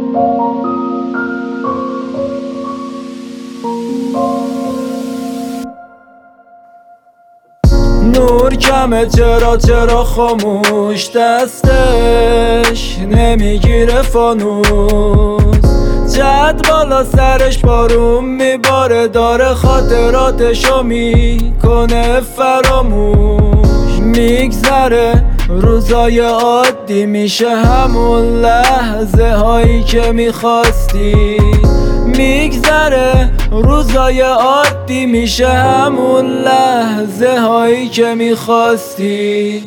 نور کمه چرا خاموش دستش نمیگیره فانوس جد بالا سرش بارون میباره داره خاطراتشو میکنه فراموش میگذره روزای عادی میشه همون لحظه هایی که میخواستی میگذره روزای عادی میشه همون لحظه هایی که میخواستی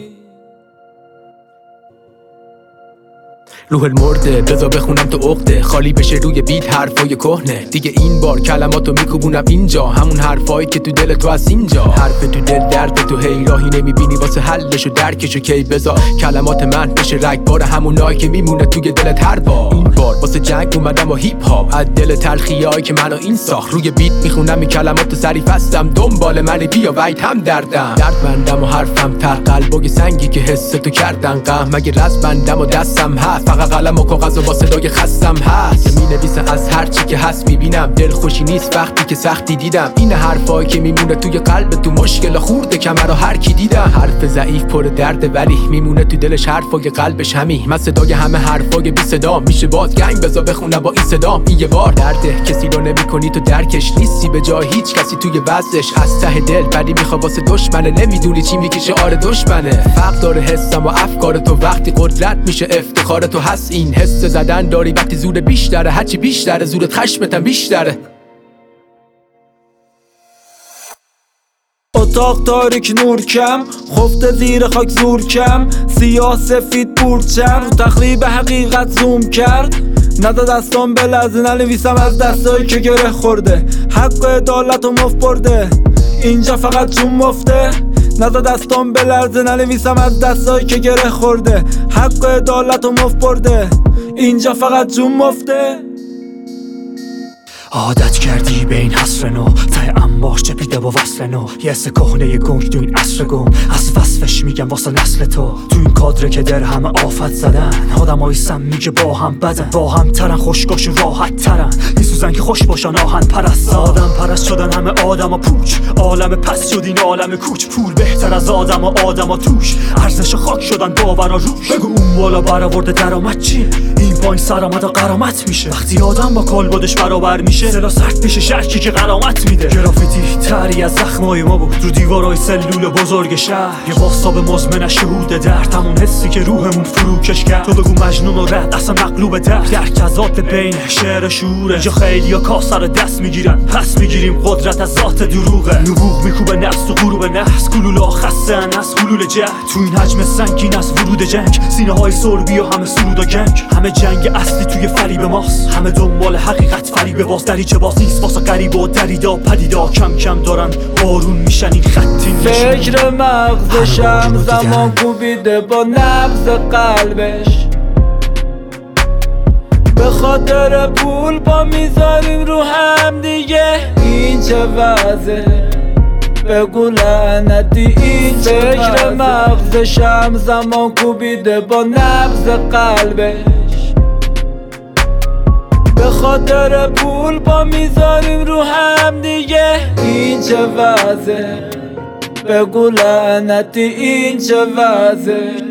روح المرده بذار بخونم تو عقده خالی بشه روی بیت حرفای کهنه دیگه این بار کلماتو میکوبونم اینجا همون حرفایی که تو دل تو از اینجا حرف تو دل درد تو هی راهی نمیبینی واسه حلش و درکشو کی بذار کلمات من بشه رگبار همونایی که میمونه توی دلت هر بار این بار واسه جنگ اومدم و هیپ هاپ از دل تلخیایی که منو این ساخت روی بیت میخونم این کلماتو سریع فستم دنبال منی بیا وید هم دردم دردمندم و حرفم تر قلبای سنگی که حس تو کردن قهم مگه رزمندم و دستم هست فقط قلم و کاغذ و با صدای خستم هست می نویسم از هر چی که هست میبینم دل خوشی نیست وقتی که سختی دیدم این حرفایی که میمونه توی قلب تو مشکل خورده کمر هر کی دیدم حرف ضعیف پر درده ولی میمونه تو دلش حرفای قلبش همین من صدای همه حرفای بی صدا میشه باز گنگ بذار بخونم با این صدام این یه بار درده کسی رو نمیکنی تو درکش نیستی به جای هیچ کسی توی وضعش از ته دل ولی میخواد واسه دشمنه نمیدونی چی میکشه آره دشمنه فرق داره حسم و افکار تو وقتی قدرت میشه افتخار تو هست این حس زدن داری وقتی زور بیشتره هرچی بیشتره زورت خشمتم بیشتره اتاق تاریک نور کم خفته زیر خاک زور کم سیاه سفید پورچن رو تخریب حقیقت زوم کرد نداد دستان بلرزه ننویسم از دستایی که گره خورده حق عدالت و مفت برده اینجا فقط چون مفته نداد دستان بلرزه ننویسم از دستایی که گره خورده حق عدالت و مفت برده اینجا فقط چون مفته عادت کردی به این حسر نو ته انبار چپیده با وصل نو یه حس کهنه گنگ تو این عصر گم از وصفش میگم واسه نسل تو این کادره که در همه آفت زدن آدمای سمی که با هم بدن با هم ترن خوشگاش و راحت ترن میسوزن که خوش باشن آهن پرست آدم پرست شدن همه آدم و پوچ عالم پس شد این عالم کوچ پول بهتر از آدم و توش ارزش خاک شدن باورا روش بگو اون بالا برآورده درآمد چیه این پایین سرآمد قرامت میشه وقتی آدم با کالبدش برابر میشه سلا سرد میشه شرکی که قرامت میده گرافیتی تری از زخمای ما بود رو دیوارای سلول بزرگ شهر یه باستاب مزمن شهود درد همون حسی که روحمون فروکش کرد تو بگو مجنون و رد اصلا مقلوب درد درک از ذات بین شعر شعوره یا خیلی ها کاسه رو دست میگیرن پس میگیریم قدرت از ذات دروغه نبوغ میکوبه نفس و غروب نفس گلوله خستن از حلول جهد تو این حجم سنگین از ورود جنگ سینه های سربی و همه سرود و گنگ همه جنگ اصلی توی فریب ماست همه دنبال حقیقت فریب باز دریچه باز نیست واسه غریب و دریدا پدیدا کم کم دارن بارون میشن این خطین فکر مغزشم زمان کوبیده با نبض قلبش به خاطر پول با میذاریم رو هم دیگه این چه وضعه بگو لعنتی این فکر مغزشم زمان کوبیده با نبض قلبش به خاطر پول با میذاریم رو هم دیگه این چه وضعه بگو لعنتی این چه وضعه